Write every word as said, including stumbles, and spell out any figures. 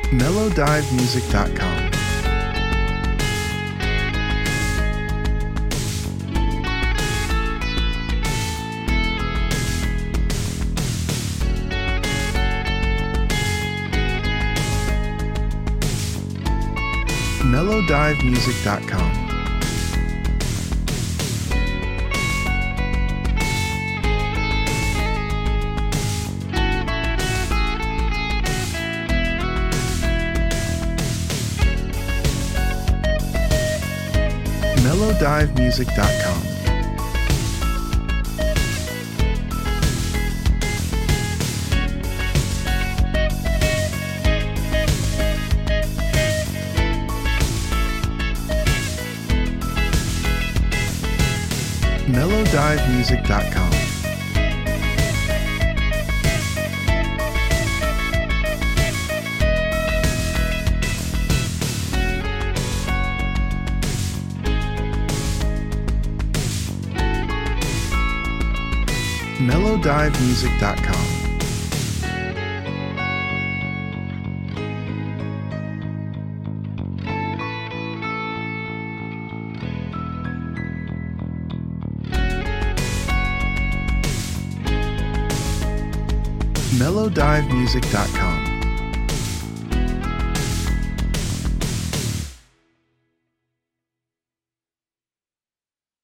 Mellowdive Music dot com. Mellowdive Music dot com. Mellowdive Music dot com. Mellowdive Music dot com. Mellowdive Music dot com. Mellowdive Music dot com.